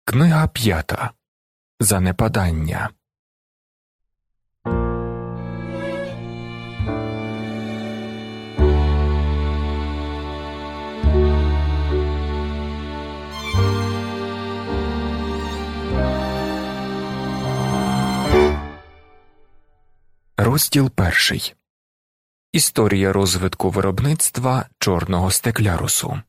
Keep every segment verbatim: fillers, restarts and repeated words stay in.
Книга п'ята. Занепадання. Розділ перший. Історія розвитку виробництва чорного стеклярусу.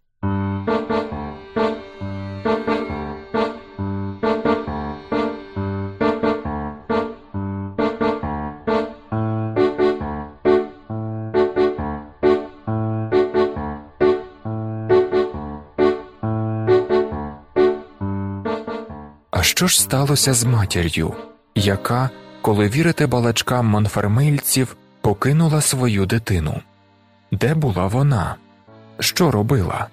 А що ж сталося з матір'ю, яка, коли вірити балачкам монфермейльців, покинула свою дитину? Де була вона? Що робила?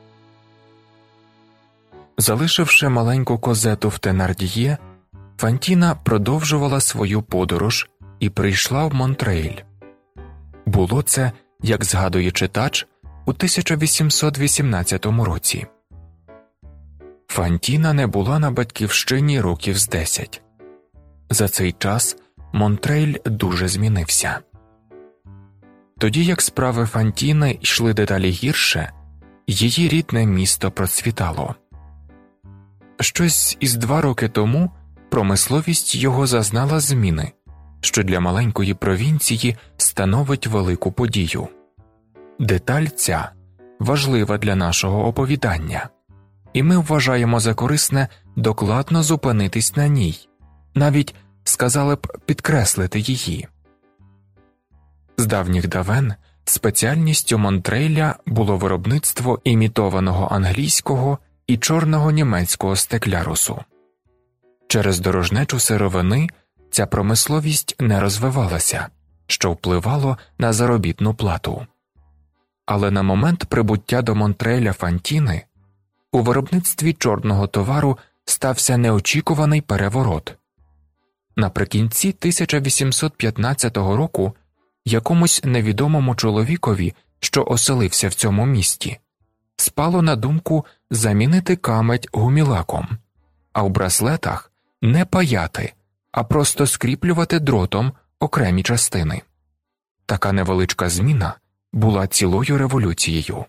Залишивши маленьку Козету в Тенард'є, Фантіна продовжувала свою подорож і прийшла в Монтрейль. Було це, як згадує читач, у тисяча вісімсот вісімнадцятому році. Фантіна не була на батьківщині років з десять. За цей час Монтрейль дуже змінився. Тоді як справи Фантіни йшли дедалі гірше, її рідне місто процвітало. Щось із два роки тому промисловість його зазнала зміни, що для маленької провінції становить велику подію. Деталь ця важлива для нашого оповідання, і ми вважаємо за корисне докладно зупинитись на ній, навіть, сказали б, підкреслити її. З давніх давен спеціальністю Монтрейля було виробництво імітованого англійського і чорного німецького стеклярусу. Через дорожнечу сировини ця промисловість не розвивалася, що впливало на заробітну плату. Але на момент прибуття до Монтрейля Фантіни у виробництві чорного товару стався неочікуваний переворот. Наприкінці тисяча вісімсот п'ятнадцятого року якомусь невідомому чоловікові, що оселився в цьому місті, спало на думку замінити камедь гумілаком, а в браслетах не паяти, а просто скріплювати дротом окремі частини. Така невеличка зміна була цілою революцією.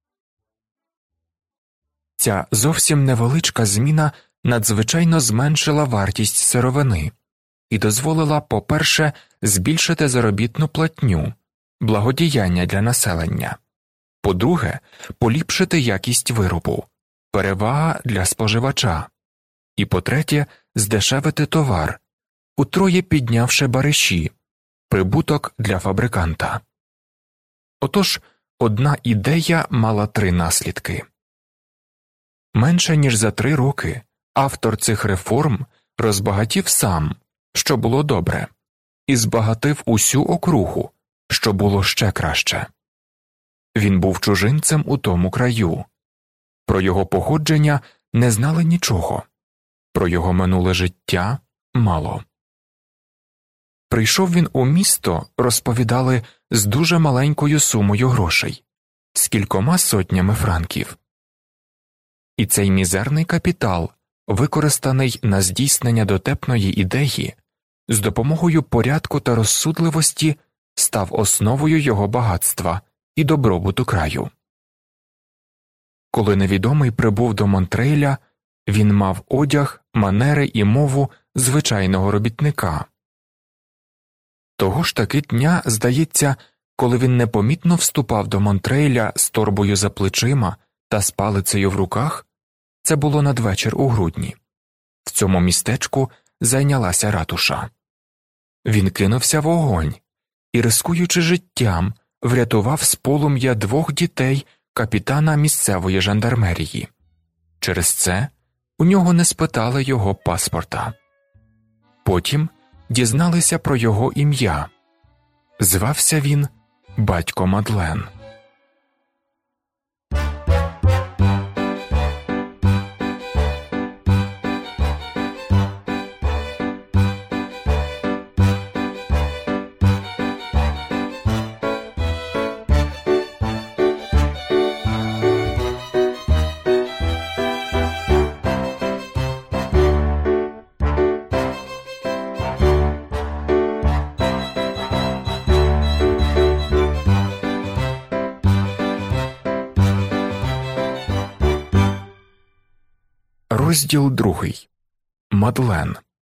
Ця зовсім невеличка зміна надзвичайно зменшила вартість сировини і дозволила, по-перше, збільшити заробітну платню, благодіяння для населення, по-друге, поліпшити якість виробу, перевага для споживача, і, по-третє, здешевити товар, утроє піднявши бариші, прибуток для фабриканта. Отож, одна ідея мала три наслідки. Менше ніж за три роки автор цих реформ розбагатів сам, що було добре, і збагатив усю округу, що було ще краще. Він був чужинцем у тому краю. Про його походження не знали нічого, про його минуле життя – мало. Прийшов він у місто, розповідали, з дуже маленькою сумою грошей, з кількома сотнями франків. І цей мізерний капітал, використаний на здійснення дотепної ідеї, з допомогою порядку та розсудливості став основою його багатства і добробуту краю. Коли невідомий прибув до Монтрейля, він мав одяг, манери і мову звичайного робітника. Того ж таки дня, здається, коли він непомітно вступав до Монтрейля з торбою за плечима та з палицею в руках, це було надвечір у грудні, в цьому містечку зайнялася ратуша. Він кинувся в огонь і, рискуючи життям, врятував з полум'я двох дітей капітана місцевої жандармерії. Через це у нього не спитали його паспорта. Потім дізналися про його ім'я. Звався він батько Мадлен. Розділ другий. Мадлен.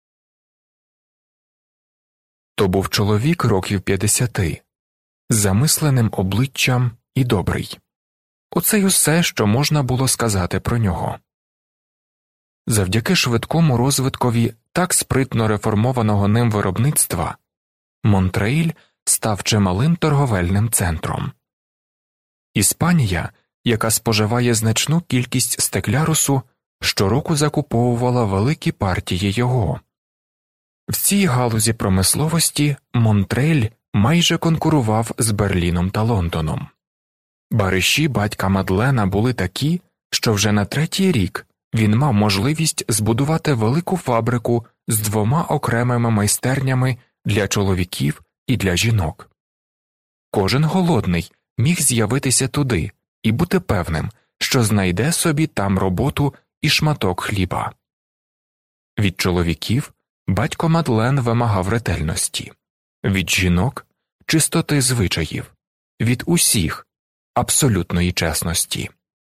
То був чоловік років п'ятдесяти, з замисленим обличчям і добрий. Оце й усе, що можна було сказати про нього. Завдяки швидкому розвиткові так спритно реформованого ним виробництва Монтрейль став чималим торговельним центром. Іспанія, яка споживає значну кількість стеклярусу, щороку закуповувала великі партії його. В цій галузі промисловості Монтрейль майже конкурував з Берліном та Лондоном. Бариші батька Мадлена були такі, що вже на третій рік він мав можливість збудувати велику фабрику з двома окремими майстернями для чоловіків і для жінок. Кожен голодний міг з'явитися туди і бути певним, що знайде собі там роботу і шматок хліба. Від чоловіків батько Мадлен вимагав ретельності, від жінок – чистоти звичаїв, від усіх – абсолютної чесності.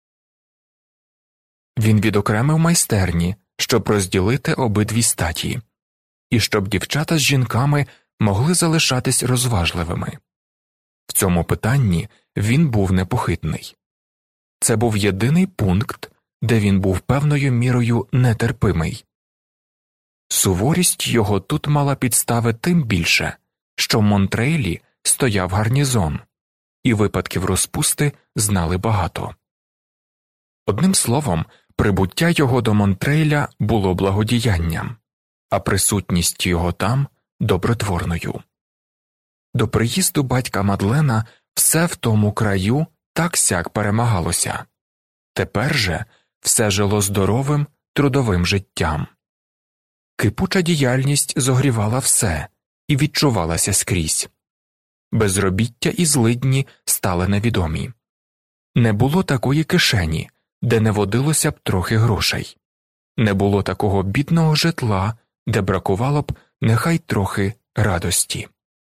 Він відокремив майстерні, щоб розділити обидві статі, і щоб дівчата з жінками могли залишатись розважливими. В цьому питанні він був непохитний. Це був єдиний пункт, де він був певною мірою нетерпимий. Суворість його тут мала підстави тим більше, що в Монтрейлі стояв гарнізон, і випадків розпусти знали багато. Одним словом, прибуття його до Монтрейля було благодіянням, а присутність його там – добротворною. До приїзду батька Мадлена все в тому краю так-сяк перемагалося. Тепер же все жило здоровим, трудовим життям. Кипуча діяльність зогрівала все і відчувалася скрізь. Безробіття і злидні стали невідомі. Не було такої кишені, де не водилося б трохи грошей. Не було такого бідного житла, де бракувало б нехай трохи радості.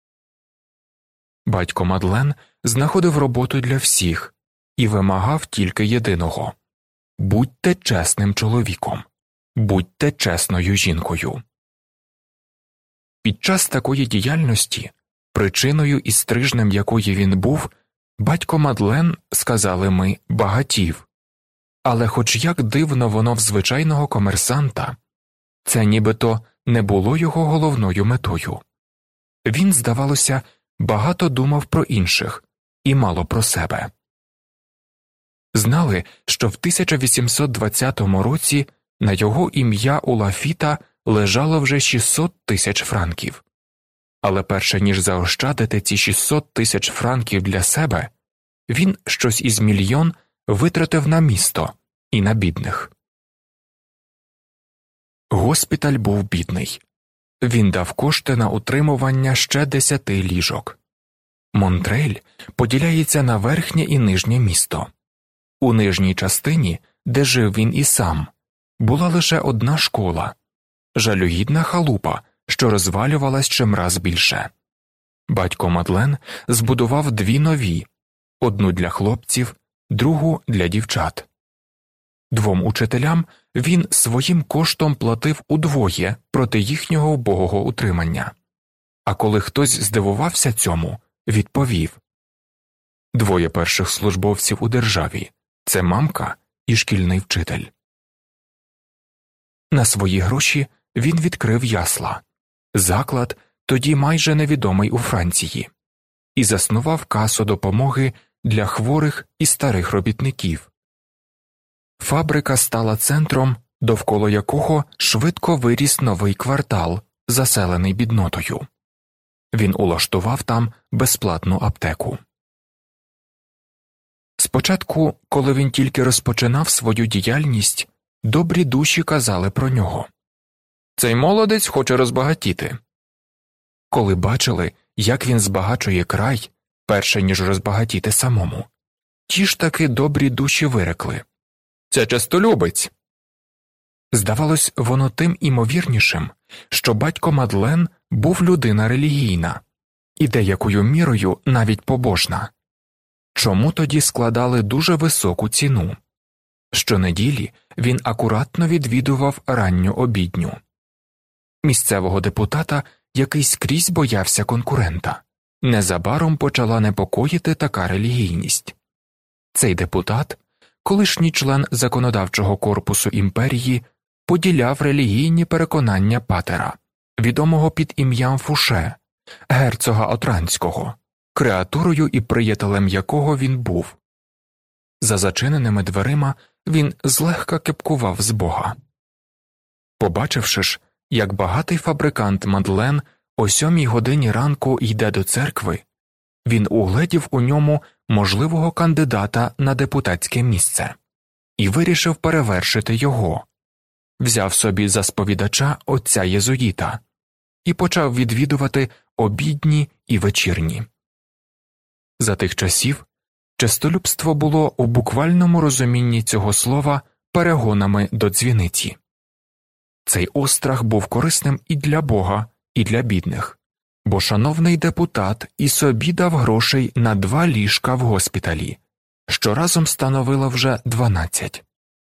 Батько Мадлен знаходив роботу для всіх і вимагав тільки єдиного – будьте чесним чоловіком, будьте чесною жінкою. Під час такої діяльності, причиною і стрижнем якої він був, батько Мадлен, сказали ми, багатів. Але хоч як дивно воно в звичайного комерсанта, це нібито не було його головною метою. Він, здавалося, багато думав про інших і мало про себе. Знали, що в тисяча вісімсот двадцятому році на його ім'я у Лафіта лежало вже шістсот тисяч франків. Але перше ніж заощадити ці шістсот тисяч франків для себе, він щось із мільйон витратив на місто і на бідних. Госпіталь був бідний. Він дав кошти на утримування ще десяти ліжок. Монтрейль поділяється на верхнє і нижнє місто. У нижній частині, де жив він і сам, була лише одна школа – жалюгідна халупа, що розвалювалась чимраз більше. Батько Мадлен збудував дві нові – одну для хлопців, другу для дівчат. Двом учителям він своїм коштом платив удвоє проти їхнього убогого утримання. А коли хтось здивувався цьому, відповів: двоє перших службовців у державі – це мамка і шкільний вчитель. На свої гроші він відкрив ясла, заклад, тоді майже невідомий у Франції, і заснував касу допомоги для хворих і старих робітників. Фабрика стала центром, довкола якого швидко виріс новий квартал, заселений біднотою. Він улаштував там безплатну аптеку. Спочатку, коли він тільки розпочинав свою діяльність, добрі душі казали про нього: «Цей молодець хоче розбагатіти». Коли бачили, як він збагачує край, перше ніж розбагатіти самому, ті ж таки добрі душі вирекли: «Це честолюбець». Здавалось, воно тим імовірнішим, що батько Мадлен був людина релігійна, і деякою мірою навіть побожна. Чому тоді складали дуже високу ціну? Щонеділі він акуратно відвідував ранню обідню. Місцевого депутата, який скрізь боявся конкурента, незабаром почала непокоїти така релігійність. Цей депутат, колишній член законодавчого корпусу імперії, поділяв релігійні переконання патера, відомого під ім'ям Фуше, герцога Отранського, креатурою і приятелем якого він був. За зачиненими дверима він злегка кепкував з Бога. Побачивши ж, як багатий фабрикант Мадлен о сьомій годині ранку йде до церкви, він угледів у ньому можливого кандидата на депутатське місце і вирішив перевершити його. Взяв собі за сповідача отця єзуїта і почав відвідувати обідні і вечірні. За тих часів честолюбство було у буквальному розумінні цього слова перегонами до дзвіниці. Цей острах був корисним і для Бога, і для бідних, бо шановний депутат і собі дав грошей на два ліжка в госпіталі, що разом становило вже дванадцять.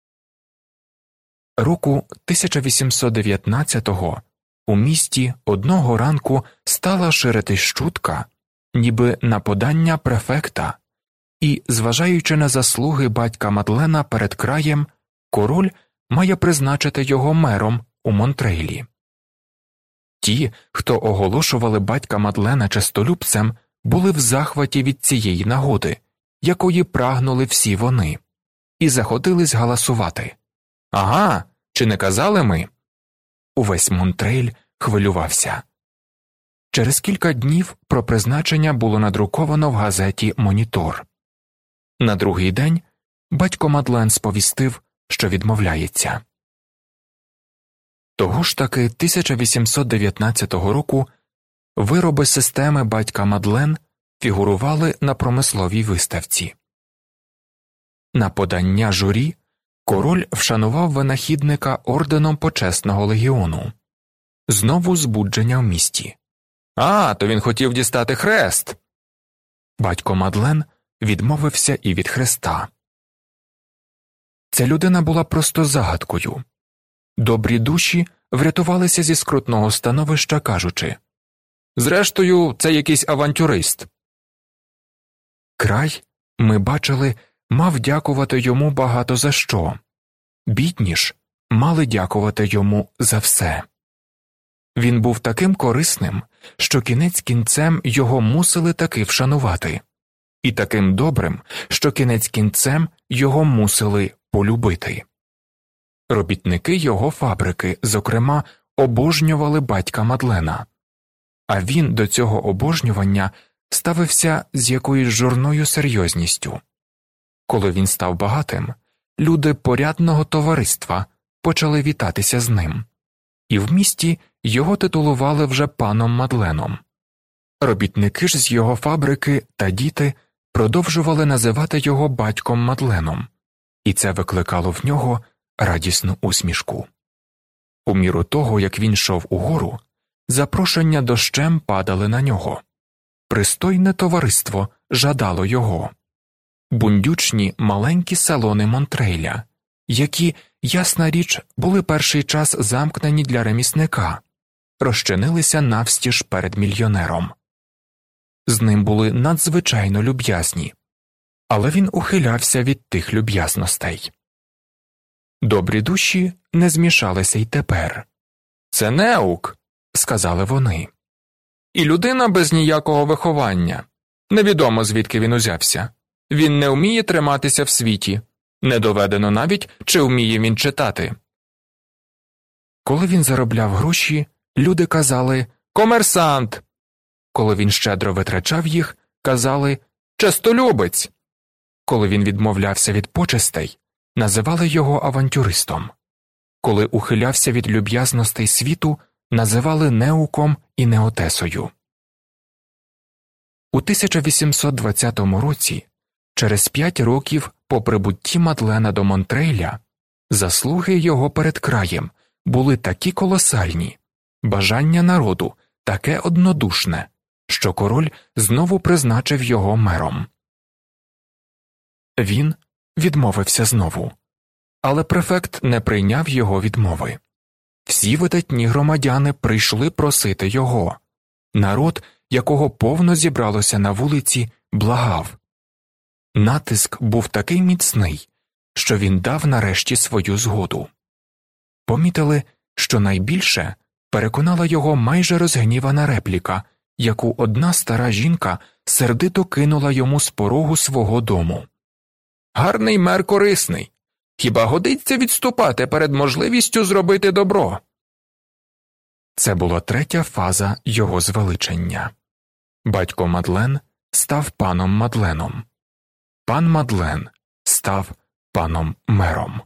Року тисяча вісімсот дев'ятнадцятого у місті одного ранку стала ширитись чутка, ніби на подання префекта, і, зважаючи на заслуги батька Мадлена перед краєм, король має призначити його мером у Монтрейлі. Ті, хто оголошували батька Мадлена честолюбцем, були в захваті від цієї нагоди, якої прагнули всі вони, і заходились галасувати. «Ага, чи не казали ми?» Увесь Монтрейль хвилювався. Через кілька днів про призначення було надруковано в газеті «Монітор». На другий день батько Мадлен сповістив, що відмовляється. Того ж таки тисяча вісімсот дев'ятнадцятого року вироби системи батька Мадлен фігурували на промисловій виставці. На подання журі король вшанував винахідника орденом почесного легіону. Знову збудження в місті. «А, то він хотів дістати хрест!» Батько Мадлен відмовився і від хреста. Ця людина була просто загадкою. Добрі душі врятувалися зі скрутного становища, кажучи: «Зрештою, це якийсь авантюрист». Край, ми бачили, мав дякувати йому багато за що. Бідні ж мали дякувати йому за все. Він був таким корисним, що кінець кінцем його мусили таки вшанувати, і таким добрим, що кінець кінцем його мусили полюбити. Робітники його фабрики, зокрема, обожнювали батька Мадлена, а він до цього обожнювання ставився з якоюсь журною серйозністю. Коли він став багатим, люди порядного товариства почали вітатися з ним, і в місті його титулували вже паном Мадленом. Робітники ж з його фабрики та діти продовжували називати його батьком Мадленом, і це викликало в нього радісну усмішку. У міру того, як він йшов угору, запрошення дощем падали на нього. Пристойне товариство жадало його. Бундючні маленькі салони Монтрейля, які, ясна річ, були перший час замкнені для ремісника, розчинилися навстіж перед мільйонером. З ним були надзвичайно люб'язні, але він ухилявся від тих люб'язностей. Добрі душі не змішалися й тепер. «Це неук», – сказали вони. «І людина без ніякого виховання. Невідомо, звідки він узявся. Він не вміє триматися в світі. Не доведено навіть, чи вміє він читати». Коли він заробляв гроші, люди казали «комерсант». Коли він щедро витрачав їх, казали «честолюбець». Коли він відмовлявся від почестей, називали його авантюристом. Коли ухилявся від люб'язностей світу, називали неуком і неотесою. У тисяча вісімсот двадцятому році, через п'ять років по прибутті Мадлена до Монтрейля, заслуги його перед краєм були такі колосальні, бажання народу таке однодушне, що король знову призначив його мером. Він відмовився знову, Але префект не прийняв його відмови. Всі видатні громадяни прийшли просити його. Народ, якого повно зібралося на вулиці, благав. Натиск був такий міцний, що він дав нарешті свою згоду. Помітили, що найбільше переконала його майже розгнівана репліка, яку одна стара жінка сердито кинула йому з порогу свого дому. «Гарний мер корисний. Хіба годиться відступати перед можливістю зробити добро?» Це була третя фаза його звеличення. Батько Мадлен став паном Мадленом. Пан Мадлен став паном мером.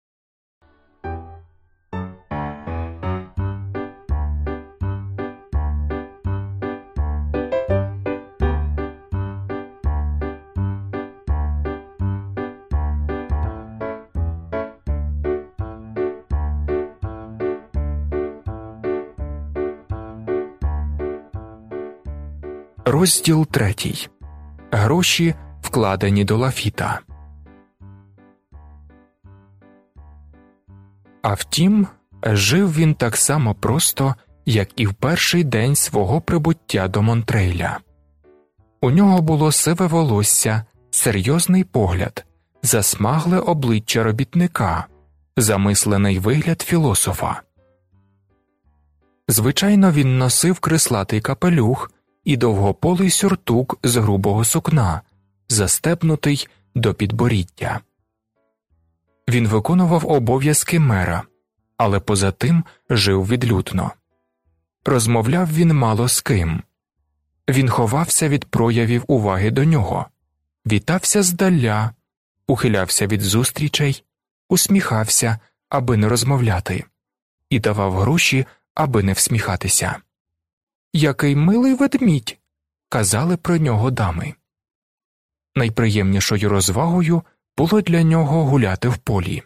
Розділ третій. Гроші, вкладені до Лафіта. А втім, жив він так само просто, як і в перший день свого прибуття до Монтрейля. У нього було сиве волосся, серйозний погляд, засмагле обличчя робітника, замислений вигляд філософа. Звичайно, він носив крислатий капелюх і довгополий сюртук з грубого сукна, застебнутий до підборіддя. Він виконував обов'язки мера, але поза тим жив відлюдно. Розмовляв він мало з ким. Він ховався від проявів уваги до нього, вітався здаля, ухилявся від зустрічей, усміхався, аби не розмовляти, і давав гроші, аби не всміхатися. «Який милий ведмідь!» – казали про нього дами. Найприємнішою розвагою було для нього гуляти в полі.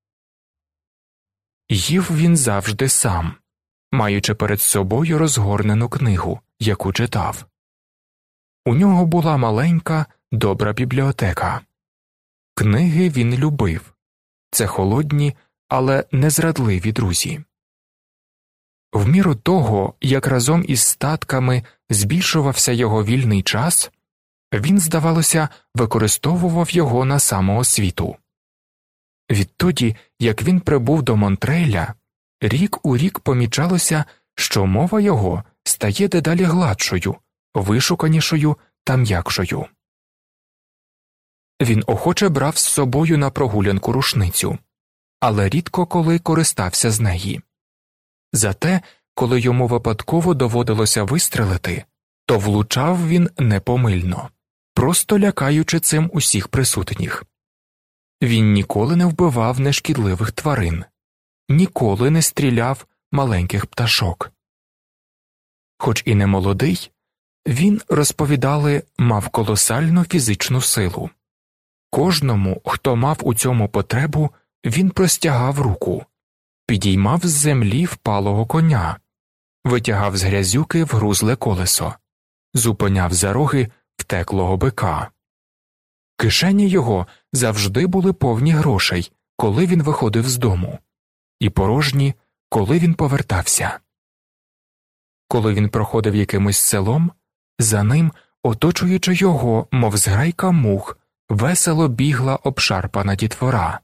Їв він завжди сам, маючи перед собою розгорнену книгу, яку читав. У нього була маленька, добра бібліотека. Книги він любив. Це холодні, але незрадливі друзі. В міру того, як разом із статками збільшувався його вільний час, він, здавалося, використовував його на самоосвіту. Відтоді, як він прибув до Монтрейля, рік у рік помічалося, що мова його стає дедалі гладшою, вишуканішою та м'якшою. Він охоче брав з собою на прогулянку рушницю, але рідко коли користався з неї. Зате, коли йому випадково доводилося вистрелити, то влучав він непомильно, просто лякаючи цим усіх присутніх. Він ніколи не вбивав нешкідливих тварин, ніколи не стріляв маленьких пташок. Хоч і не молодий, він, розповідали, мав колосальну фізичну силу. Кожному, хто мав у цьому потребу, він простягав руку, підіймав з землі впалого коня, витягав з грязюки вгрузле колесо, зупиняв за роги втеклого бика. Кишені його завжди були повні грошей, коли він виходив з дому, і порожні, коли він повертався. Коли він проходив якимось селом, за ним, оточуючи його, мов зграйка мух, весело бігла обшарпана дітвора.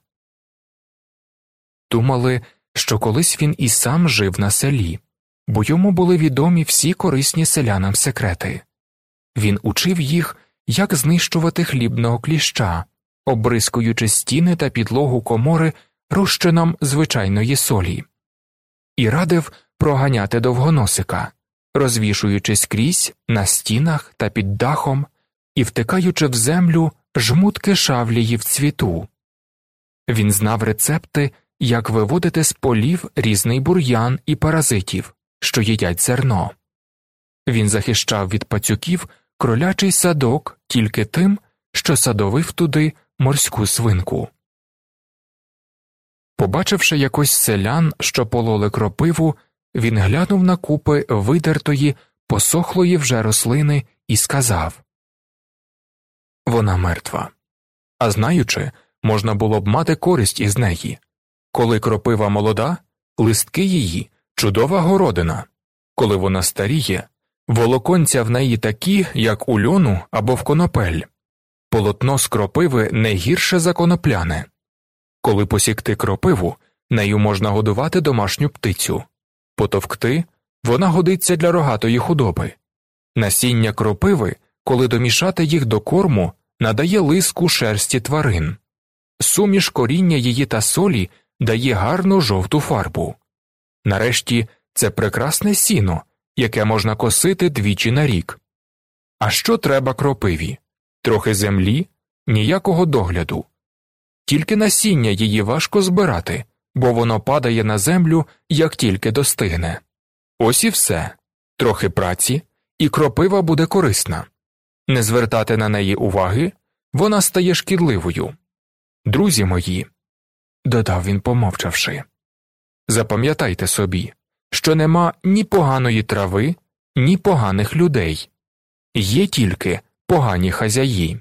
Думали, що колись він і сам жив на селі, бо йому були відомі всі корисні селянам секрети. Він учив їх, як знищувати хлібного кліща, обрискуючи стіни та підлогу комори розчином звичайної солі, і радив проганяти довгоносика, розвішуючи скрізь на стінах та під дахом і втикаючи в землю жмутки шавлії в цвіту. Він знав рецепти, як виводити з полів різний бур'ян і паразитів, що їдять зерно. Він захищав від пацюків кролячий садок тільки тим, що садовив туди морську свинку. Побачивши якось селян, що пололи кропиву, він глянув на купи видертої, посохлої вже рослини і сказав: «Вона мертва. А знаючи, можна було б мати користь із неї, Коли кропива молода, листки її – чудова городина. Коли вона старіє, волоконця в неї такі, як у льону або в конопель. Полотно з кропиви не гірше за конопляне. Коли посікти кропиву, нею можна годувати домашню птицю. Потовкти – вона годиться для рогатої худоби. Насіння кропиви, коли домішати їх до корму, надає лиску шерсті тварин. Суміш коріння її та солі дає гарну жовту фарбу. Нарешті, це прекрасне сіно, яке можна косити двічі на рік. А що треба кропиві? Трохи землі, ніякого догляду. Тільки насіння її важко збирати, бо воно падає на землю, як тільки достигне. Ось і все. Трохи праці, і кропива буде корисна. Не звертати на неї уваги, вона стає шкідливою. Друзі мої, додав він, помовчавши, запам'ятайте собі, що нема ні поганої трави, ні поганих людей. Є тільки погані хазяї.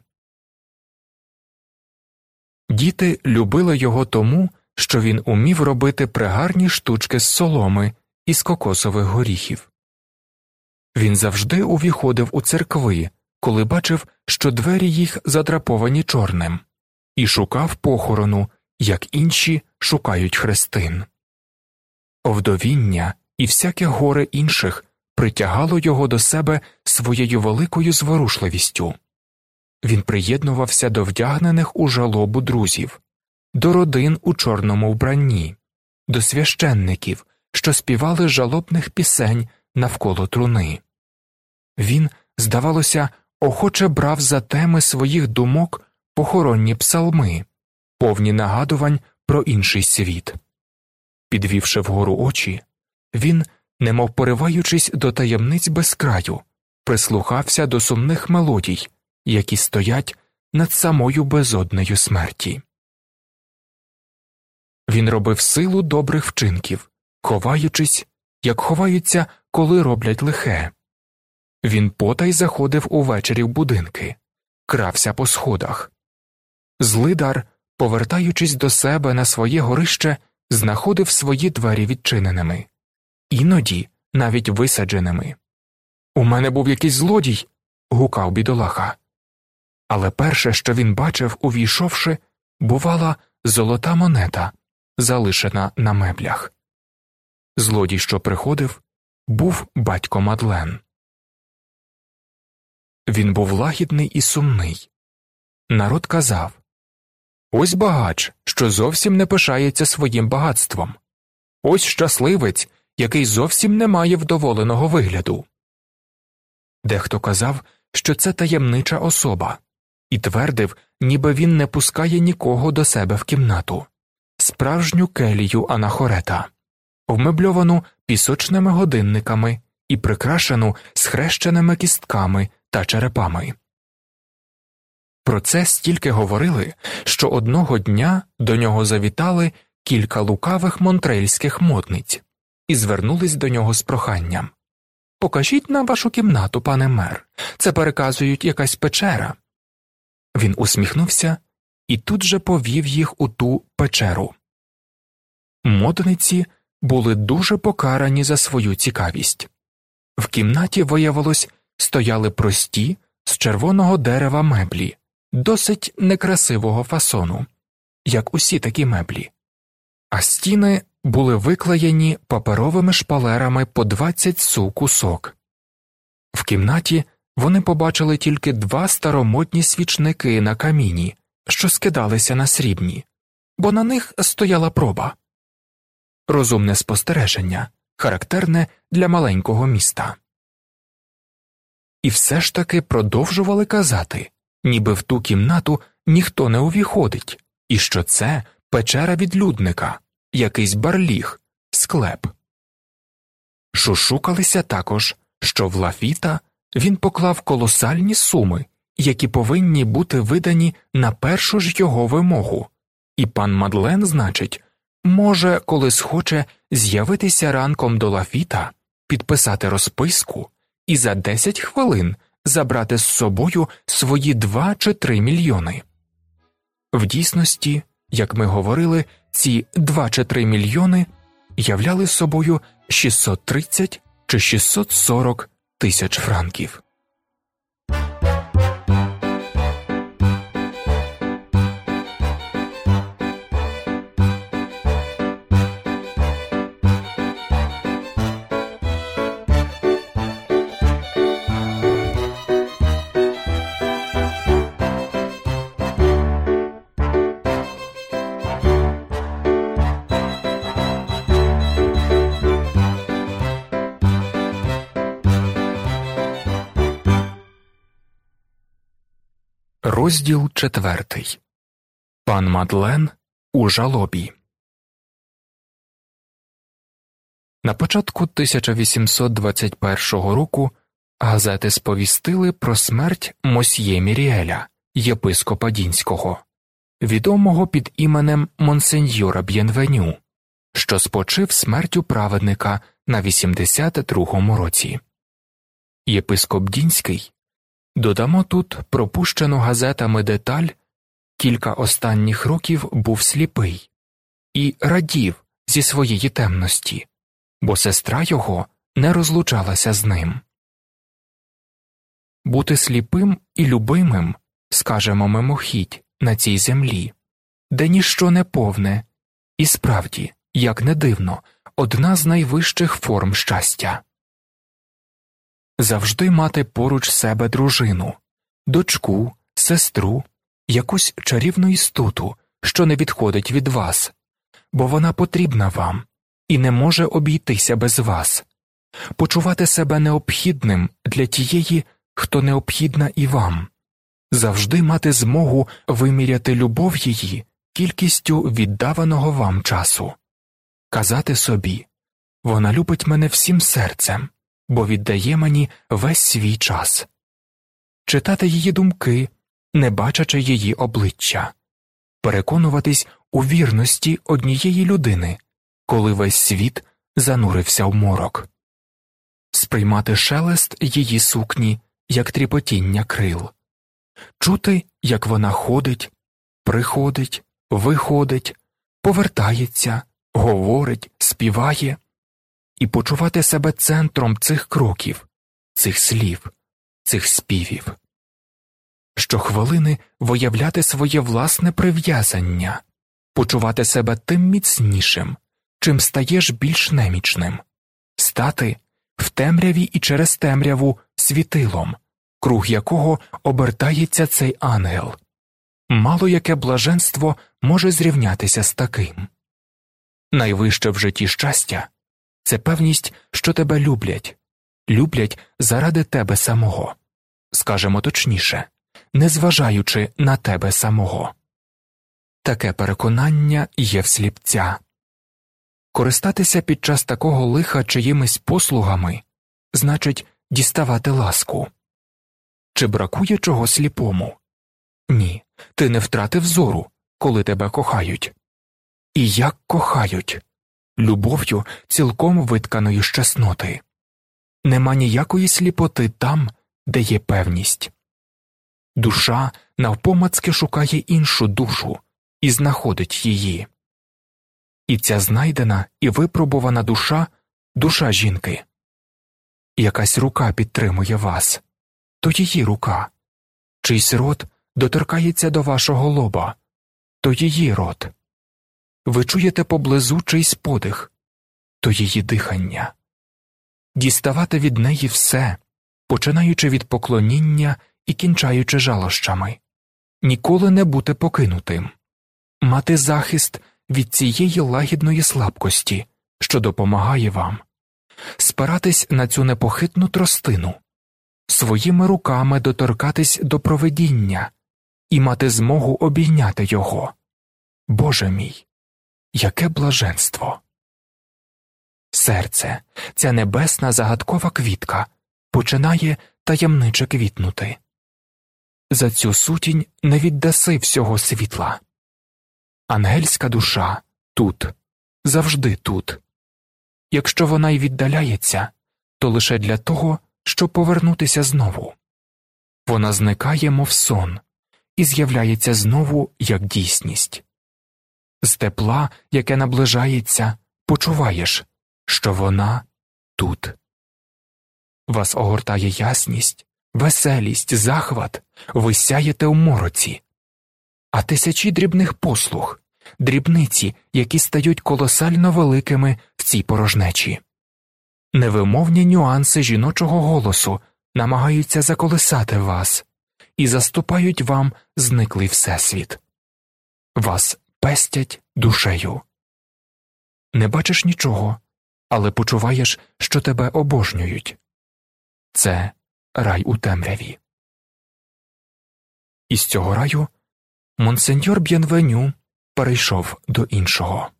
Діти любили його тому, що він умів робити пригарні штучки з соломи і з кокосових горіхів. Він завжди увіходив у церкви, коли бачив, що двері їх задраповані чорним, і шукав похорону, як інші шукають хрестин. Овдовіння і всяке горе інших притягало його до себе своєю великою зворушливістю. Він приєднувався до вдягнених у жалобу друзів, до родин у чорному вбранні, до священників, що співали жалобних пісень навколо труни. Він, здавалося, охоче брав за теми своїх думок похоронні псалми, повні нагадувань про інший світ. Підвівши вгору очі, він, немов пориваючись до таємниць безкраю, прислухався до сумних мелодій, які стоять над самою безоднею смерті. Він робив силу добрих вчинків, ховаючись, як ховаються, коли роблять лихе. Він потай заходив увечері в будинки, крався по сходах. Злидар, повертаючись до себе на своє горище, знаходив свої двері відчиненими, іноді навіть висадженими. «У мене був якийсь злодій!» – гукав бідолаха. Але перше, що він бачив, увійшовши, бувала золота монета, залишена на меблях. Злодій, що приходив, був батько Мадлен. Він був лагідний і сумний. Народ казав: «Ось багач, що зовсім не пишається своїм багатством. Ось щасливець, який зовсім не має вдоволеного вигляду». Дехто казав, що це таємнича особа, і твердив, ніби він не пускає нікого до себе в кімнату, справжню келію Анахорета, вмебльовану пісочними годинниками і прикрашену схрещеними кістками та черепами. Про це стільки говорили, що одного дня до нього завітали кілька лукавих монтрельських модниць і звернулись до нього з проханням: «Покажіть нам вашу кімнату, пане мер, це переказують якась печера». Він усміхнувся і тут же повів їх у ту печеру. Модниці були дуже покарані за свою цікавість. В кімнаті, виявилось, стояли прості, з червоного дерева меблі, досить некрасивого фасону, як усі такі меблі. А стіни були виклеєні паперовими шпалерами по двадцять су кусок. В кімнаті вони побачили тільки два старомодні свічники на каміні, що скидалися на срібні, бо на них стояла проба. Розумне спостереження, характерне для маленького міста. І все ж таки продовжували казати, ніби в ту кімнату ніхто не увіходить, і що це печера відлюдника, якийсь барліг, склеп. Шушукалися також, що в Лафіта він поклав колосальні суми, які повинні бути видані на першу ж його вимогу, і пан Мадлен, значить, може, коли схоче, з'явитися ранком до Лафіта, підписати розписку і за десять хвилин забрати з собою свої два чи три мільйони. В дійсності, як ми говорили, ці два чи три мільйони являли собою шістсот тридцять чи шістсот сорок тисяч франків. Розділ четвертий. Пан Мадлен у жалобі. На початку тисяча вісімсот двадцять першого року газети сповістили про смерть мосьє Міріеля, єпископа Дінського, відомого під іменем Монсеньора Б'єнвеню, що спочив смертю праведника на вісімдесят другому році. Єпископ Дінський, додамо тут пропущену газетами деталь, кілька останніх років був сліпий і радів зі своєї темності, бо сестра його не розлучалася з ним. Бути сліпим і любимим, скажемо мимохідь, на цій землі, де ніщо не повне, і справді, як не дивно, одна з найвищих форм щастя. Завжди мати поруч себе дружину, дочку, сестру, якусь чарівну істоту, що не відходить від вас, бо вона потрібна вам і не може обійтися без вас, почувати себе необхідним для тієї, хто необхідна і вам, завжди мати змогу виміряти любов її кількістю віддаваного вам часу, казати собі «Вона любить мене всім серцем, бо віддає мені весь свій час», читати її думки, не бачачи її обличчя, переконуватись у вірності однієї людини, коли весь світ занурився в морок, сприймати шелест її сукні, як тріпотіння крил, чути, як вона ходить, приходить, виходить, повертається, говорить, співає, і почувати себе центром цих кроків, цих слів, цих співів. Щохвилини виявляти своє власне прив'язання, почувати себе тим міцнішим, чим стаєш більш немічним, стати в темряві і через темряву світилом, круг якого обертається цей ангел. Мало яке блаженство може зрівнятися з таким. Найвище в житті щастя – це певність, що тебе люблять, люблять заради тебе самого, скажемо точніше, незважаючи на тебе самого. Таке переконання є в сліпця. Користатися під час такого лиха чиїмись послугами – значить діставати ласку. Чи бракує чого сліпому? Ні, ти не втратив зору, коли тебе кохають. І як кохають? Любов'ю цілком витканої з чесноти. Нема ніякої сліпоти там, де є певність. Душа навпомацки шукає іншу душу і знаходить її. І ця знайдена і випробувана душа – душа жінки. Якась рука підтримує вас – то її рука. Чийсь рот доторкається до вашого лоба – то її рот. Ви чуєте поблизу чийсь подих – то її дихання. Діставати від неї все, починаючи від поклоніння і кінчаючи жалощами. Ніколи не бути покинутим. Мати захист від цієї лагідної слабкості, що допомагає вам. Спиратись на цю непохитну тростину. Своїми руками доторкатись до провидіння і мати змогу обійняти його. Боже мій, яке блаженство! Серце, ця небесна загадкова квітка, починає таємниче квітнути. За цю сутінь не віддаси всього світла. Ангельська душа тут, завжди тут. Якщо вона й віддаляється, то лише для того, щоб повернутися знову. Вона зникає, мов сон, і з'являється знову як дійсність. з тепла, яке наближається, почуваєш, що вона тут. Вас огортає ясність, веселість, захват, ви сяєте у мороці. А тисячі дрібних послуг, дрібниці, які стають колосально великими в цій порожнечі. Невимовні нюанси жіночого голосу намагаються заколисати вас і заступають вам зниклий всесвіт. Вас пестять душею. Не бачиш нічого, але почуваєш, що тебе обожнюють. Це рай у темряві. Із цього раю монсеньор Б'єнвеню перейшов до іншого.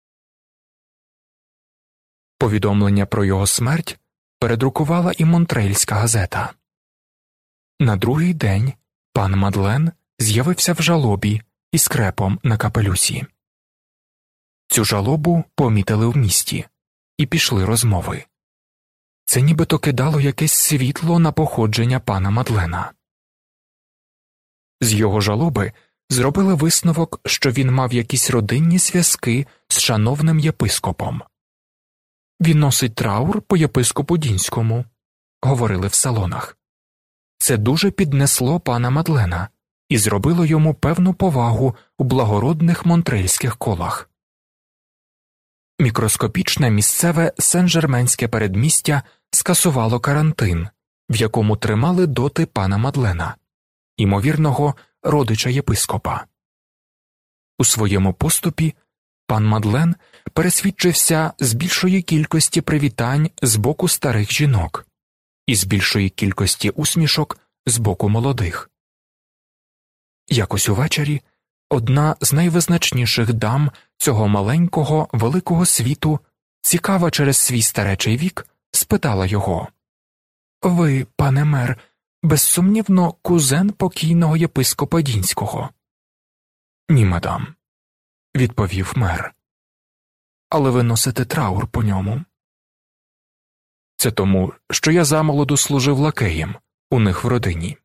Повідомлення про його смерть передрукувала і Монтрейльська газета. На другий день пан Мадлен з'явився в жалобі із крепом на капелюсі. Цю жалобу помітили в місті, і пішли розмови. Це нібито кидало якесь світло на походження пана Мадлена. З його жалоби зробили висновок, що він мав якісь родинні зв'язки з шановним єпископом. «Він носить траур по єпископу Дінському», – говорили в салонах. Це дуже піднесло пана Мадлена і зробило йому певну повагу у благородних монтрельських колах. Мікроскопічне місцеве Сен-Жерменське передмістя скасувало карантин, в якому тримали доти пана Мадлена, імовірного родича єпископа. У своєму поступі пан Мадлен пересвідчився з більшої кількості привітань з боку старих жінок і з більшої кількості усмішок з боку молодих. Якось увечері одна з найвизначніших дам цього маленького, великого світу, цікава через свій старечий вік, спитала його: «Ви, пане мер, безсумнівно кузен покійного єпископа Дінського?» «Ні, мадам», – відповів мер. «Але ви носите траур по ньому». «Це тому, що я замолоду служив лакеєм у них в родині».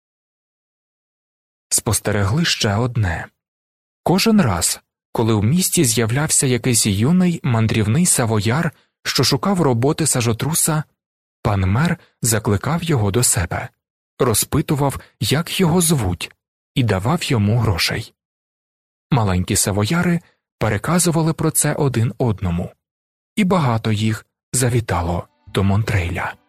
Спостерегли ще одне. Кожен раз, коли в місті з'являвся якийсь юний мандрівний савояр, що шукав роботи сажотруса, пан мер закликав його до себе, розпитував, як його звуть, і давав йому грошей. Маленькі савояри переказували про це один одному, і багато їх завітало до Монтрейля.